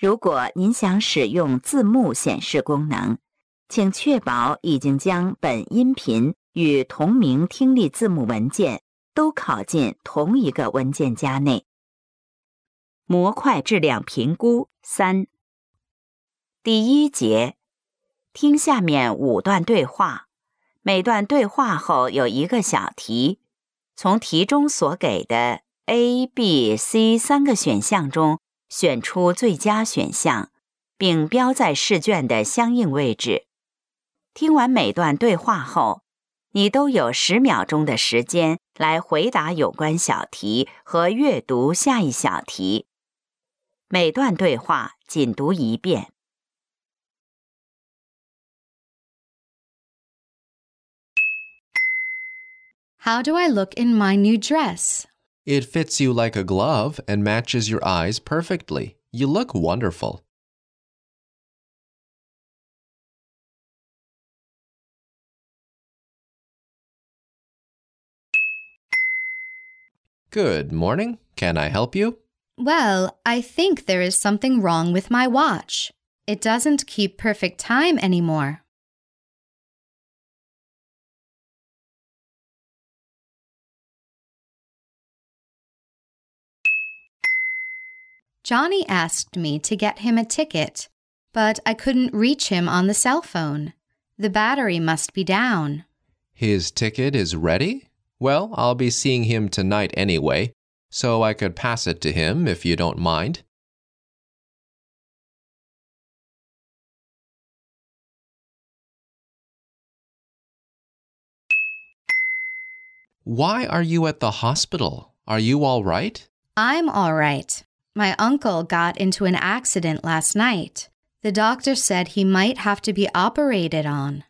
如果您想使用字幕显示功能，请确保已经将本音频与同名听力字幕文件都拷进同一个文件夹内。模块质量评估3。第1节，听下面5段对话，每段对话后有一个小题，从题中所给的 A、B、C 3个选项中选出最佳选项，并标在试卷的相应位置。听完每段对话后，你都有10秒钟的时间来回答有关小题和阅读下一小题。每段对话仅读一遍。 How do I look in my new dress? It fits you like a glove and matches your eyes perfectly. You look wonderful. Good morning. Can I help you? Well, I think there is something wrong with my watch. It doesn't keep perfect time anymore. Johnny asked me to get him a ticket, but I couldn't reach him on the cell phone. The battery must be down. His ticket is ready? Well, I'll be seeing him tonight anyway, so I could pass it to him if you don't mind. Why are you at the hospital? Are you all right? I'm all right. My uncle got into an accident last night. The doctor said he might have to be operated on.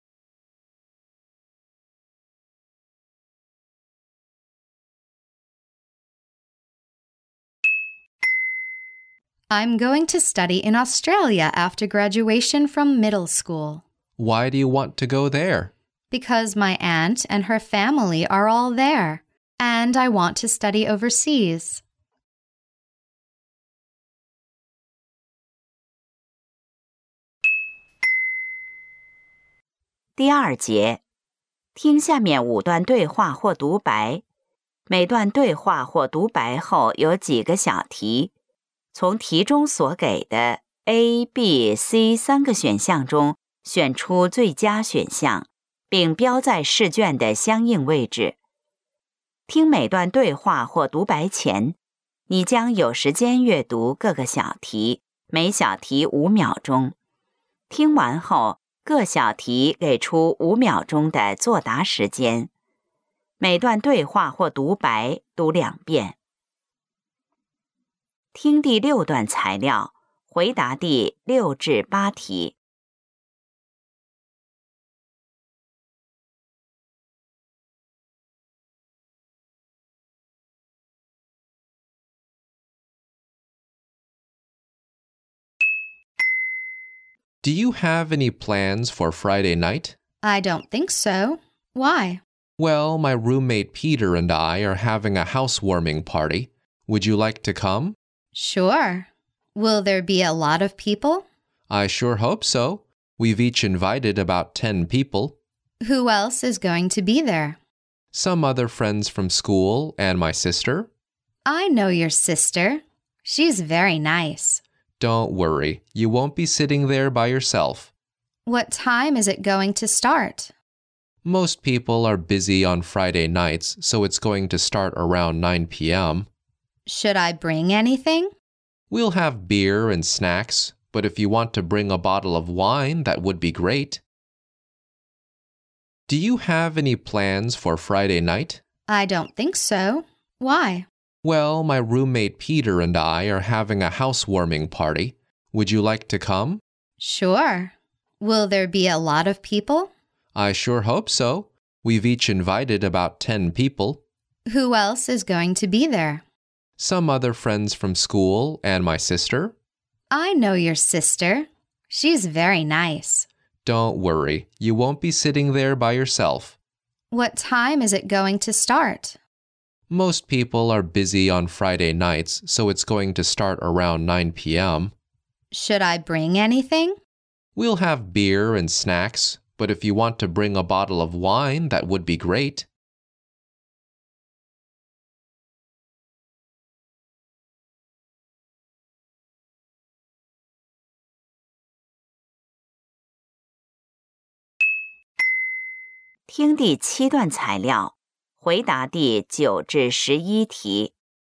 I'm going to study in Australia after graduation from middle school. Why do you want to go there? Because my aunt and her family are all there, and I want to study overseas. 第2节，听下面5段对话或独白，每段对话或独白后有几个小题，从题中所给的 A、B、C 3个选项中选出最佳选项，并标在试卷的相应位置。听每段对话或独白前，你将有时间阅读各个小题，每小题5秒钟。听完后，各小题给出5秒钟的作答时间。每段对话或独白读2遍。听第6段材料，回答第6至8题。 Do you have any plans for Friday night? I don't think so. Why? Well, my roommate Peter and I are having a housewarming party. Would you like to come? Sure. Will there be a lot of people? I sure hope so. We've each invited about 10 people. Who else is going to be there? Some other friends from school and my sister. I know your sister. She's very nice. Don't worry, you won't be sitting there by yourself. What time is it going to start? Most people are busy on Friday nights, so it's going to start around 9 p.m. Should I bring anything? We'll have beer and snacks, but if you want to bring a bottle of wine, that would be great. Do you have any plans for Friday night? I don't think so. Why? Well, my roommate Peter and I are having a housewarming party. Would you like to come? Sure. Will there be a lot of people? I sure hope so. We've each invited about 10 people. Who else is going to be there? Some other friends from school and my sister. I know your sister. She's very nice. Don't worry, you won't be sitting there by yourself. What time is it going to start? Most people are busy on Friday nights, so it's going to start around 9 p.m. Should I bring anything? We'll have beer and snacks, but if you want to bring a bottle of wine, that would be great. 听第7段材料，回答第9至11题。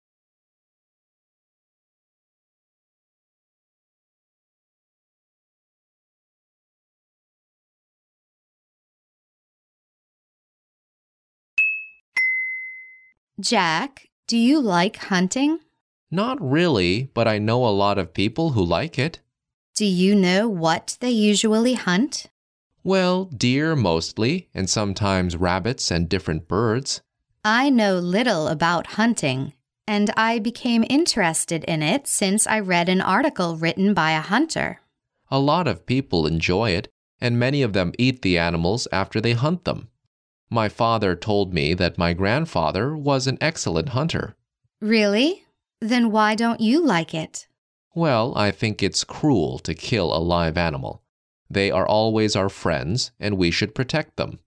Jack, do you like hunting? Not really, but I know a lot of people who like it. Do you know what they usually hunt? Well, deer mostly, and sometimes rabbits and different birds. I know little about hunting, and I became interested in it since I read an article written by a hunter. A lot of people enjoy it, and many of them eat the animals after they hunt them. My father told me that my grandfather was an excellent hunter. Really? Then why don't you like it? Well, I think it's cruel to kill a live animal. They are always our friends, and we should protect them.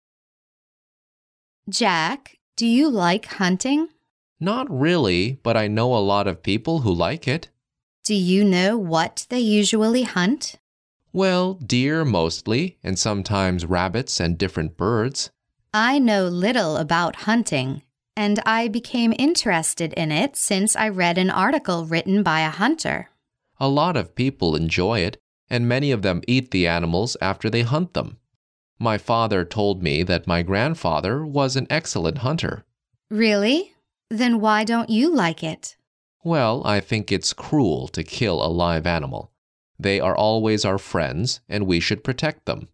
Jack, do you like hunting? Not really, but I know a lot of people who like it. Do you know what they usually hunt? Well, deer mostly, and sometimes rabbits and different birds. I know little about hunting, and I became interested in it since I read an article written by a hunter. A lot of people enjoy it, and many of them eat the animals after they hunt them. My father told me that my grandfather was an excellent hunter. Really? Then why don't you like it? Well, I think it's cruel to kill a live animal. They are always our friends, and we should protect them.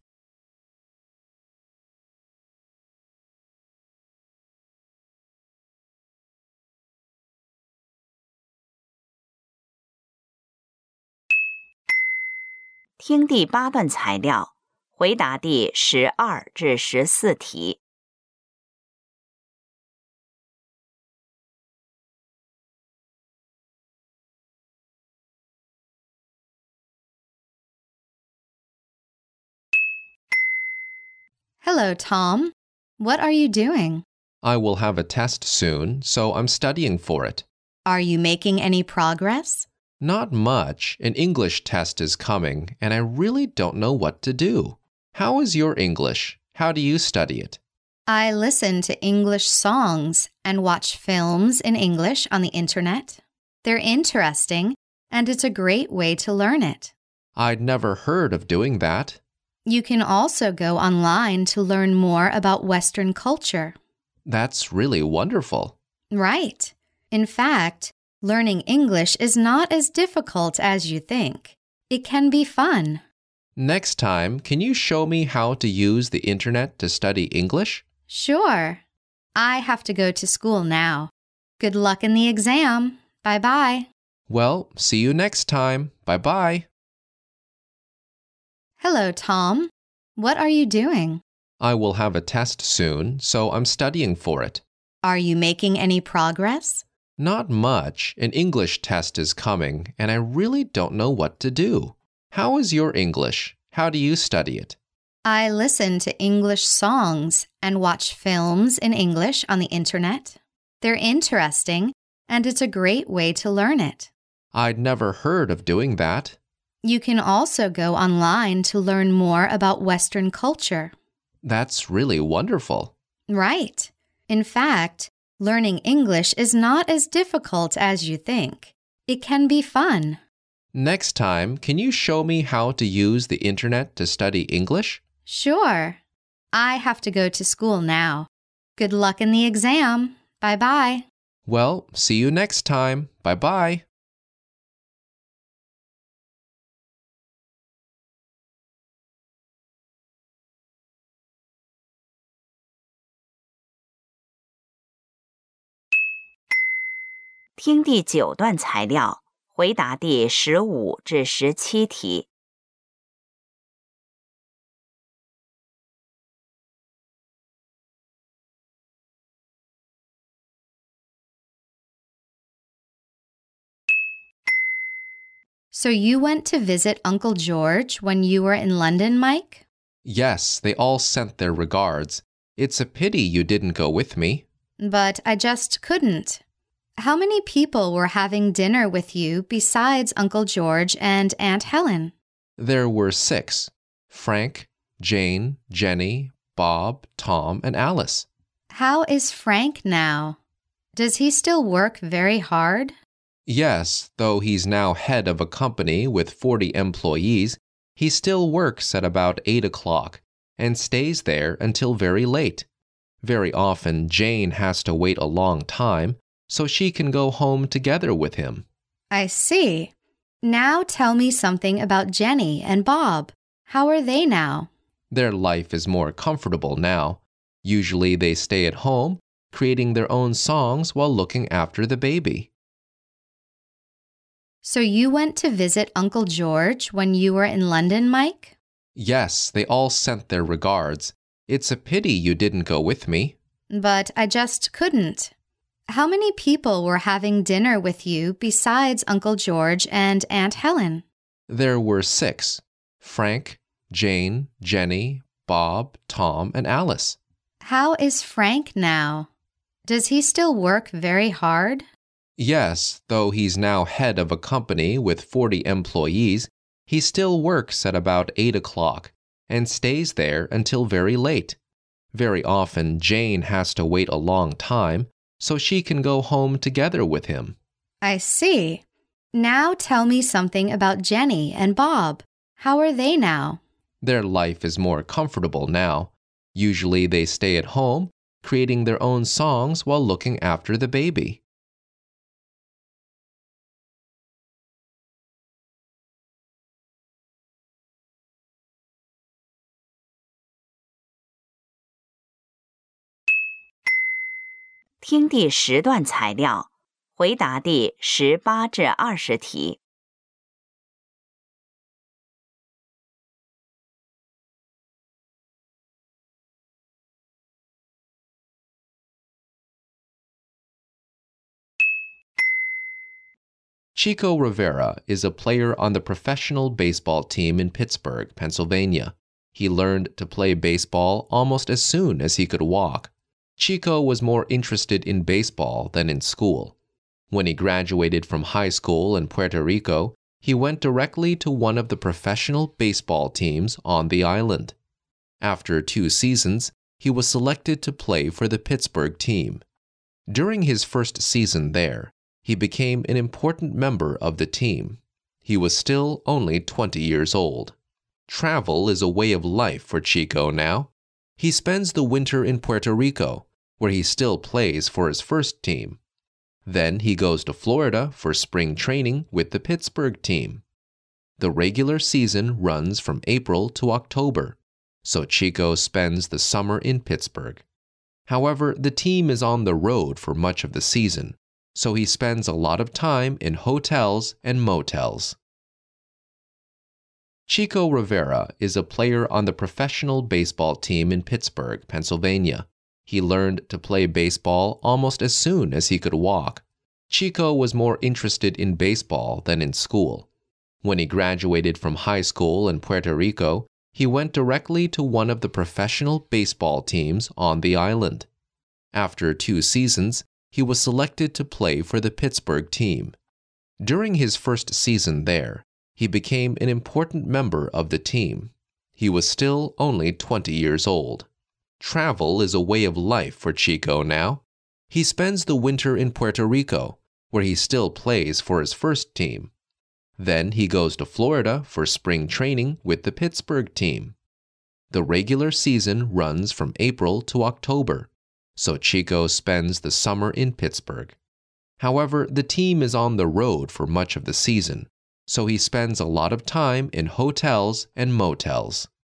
听第8段材料，回答第12至14题。 Hello, Tom. What are you doing? I will have a test soon, so I'm studying for it. Are you making any progress? Not much. An English test is coming, and I really don't know what to do. How is your English? How do you study it? I listen to English songs and watch films in English on the internet. They're interesting, and it's a great way to learn it. I'd never heard of doing that. You can also go online to learn more about Western culture. That's really wonderful. Right. In fact, learning English is not as difficult as you think. It can be fun. Next time, can you show me how to use the internet to study English? Sure. I have to go to school now. Good luck in the exam. Bye-bye. Well, see you next time. Bye-bye. Hello, Tom. What are you doing? I will have a test soon, so I'm studying for it. Are you making any progress? Not much. An English test is coming, and I really don't know what to do. How is your English? How do you study it? I listen to English songs and watch films in English on the internet. They're interesting, and it's a great way to learn it. I'd never heard of doing that. You can also go online to learn more about Western culture. That's really wonderful. Right. In fact, learning English is not as difficult as you think. It can be fun. Next time, can you show me how to use the internet to study English? Sure. I have to go to school now. Good luck in the exam. Bye-bye. Well, see you next time. Bye-bye. 听第9段材料，回答第15至17题。 So you went to visit Uncle George when you were in London, Mike? Yes, they all sent their regards. It's a pity you didn't go with me. But I just couldn't. How many people were having dinner with you besides Uncle George and Aunt Helen? There were 6. Frank, Jane, Jenny, Bob, Tom, and Alice. How is Frank now? Does he still work very hard? Yes, though he's now head of a company with 40 employees, he still works at about 8 o'clock and stays there until very late. Very often, Jane has to wait a long time so she can go home together with him. I see. Now tell me something about Jenny and Bob. How are they now? Their life is more comfortable now. Usually they stay at home, creating their own songs while looking after the baby. So you went to visit Uncle George when you were in London, Mike? Yes, they all sent their regards. It's a pity you didn't go with me. But I just couldn't. How many people were having dinner with you besides Uncle George and Aunt Helen? There were 6. Frank, Jane, Jenny, Bob, Tom, and Alice. How is Frank now? Does he still work very hard? Yes, though he's now head of a company with 40 employees, he still works at about 8 o'clock and stays there until very late. Very often, Jane has to wait a long time so she can go home together with him. I see. Now tell me something about Jenny and Bob. How are they now? Their life is more comfortable now. Usually they stay at home, creating their own songs while looking after the baby. 听第10段材料，回答第18至20题。 Chico Rivera is a player on the professional baseball team in Pittsburgh, Pennsylvania. He learned to play baseball almost as soon as he could walk. Chico was more interested in baseball than in school. When he graduated from high school in Puerto Rico, he went directly to one of the professional baseball teams on the island. After 2 seasons, he was selected to play for the Pittsburgh team. During his first season there, he became an important member of the team. He was still only 20 years old. Travel is a way of life for Chico now. He spends the winter in Puerto Rico, where he still plays for his first team. Then he goes to Florida for spring training with the Pittsburgh team. The regular season runs from April to October, so Chico spends the summer in Pittsburgh. However, the team is on the road for much of the season, so he spends a lot of time in hotels and motels. Chico Rivera is a player on the professional baseball team in Pittsburgh, Pennsylvania. He learned to play baseball almost as soon as he could walk. Chico was more interested in baseball than in school. When he graduated from high school in Puerto Rico, he went directly to one of the professional baseball teams on the island. After 2 seasons, he was selected to play for the Pittsburgh team. During his first season there, he became an important member of the team. He was still only 20 years old. Travel is a way of life for Chico now. He spends the winter in Puerto Rico, where he still plays for his first team. Then he goes to Florida for spring training with the Pittsburgh team. The regular season runs from April to October, so Chico spends the summer in Pittsburgh. However, the team is on the road for much of the season, so he spends a lot of time in hotels and motels.